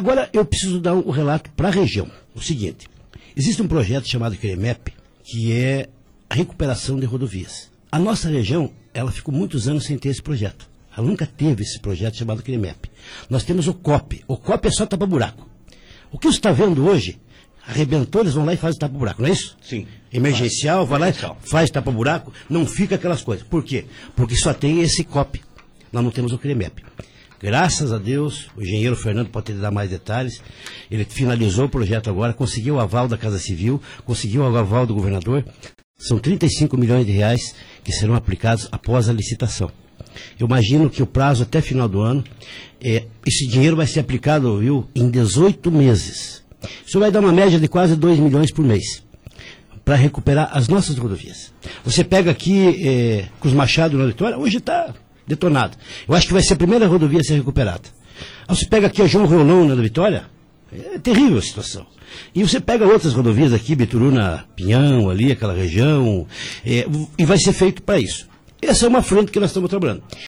Agora, eu preciso dar um relato para a região. O seguinte, existe um projeto chamado CREMEP, que é a recuperação de rodovias. A nossa região, ela ficou muitos anos sem ter esse projeto. Ela nunca teve esse projeto chamado CREMEP. Nós temos o COP. O COP é só tapa-buraco. O que você está vendo hoje, arrebentou, eles vão lá e fazem tapa-buraco, não é isso? Sim. Emergencial, vai lá e faz tapa-buraco, não fica aquelas coisas. Por quê? Porque só tem esse COP. Nós não temos o CREMEP. Graças a Deus, o engenheiro Fernando pode te dar mais detalhes, ele finalizou o projeto agora, conseguiu o aval da Casa Civil, conseguiu o aval do governador. São 35 milhões de reais que serão aplicados após a licitação. Eu imagino que o prazo até final do ano, esse dinheiro vai ser aplicado, viu, em 18 meses. Isso vai dar uma média de quase 2 milhões por mês, para recuperar as nossas rodovias. Você pega aqui Cruz Machado na Vitória, hoje está detonado. Eu acho que vai ser a primeira rodovia a ser recuperada. Você pega aqui a João Rolão na Vitória, é terrível a situação. E você pega outras rodovias aqui, Bituruna, Pinhão, ali, aquela região, e vai ser feito para isso. Essa é uma frente que nós estamos trabalhando.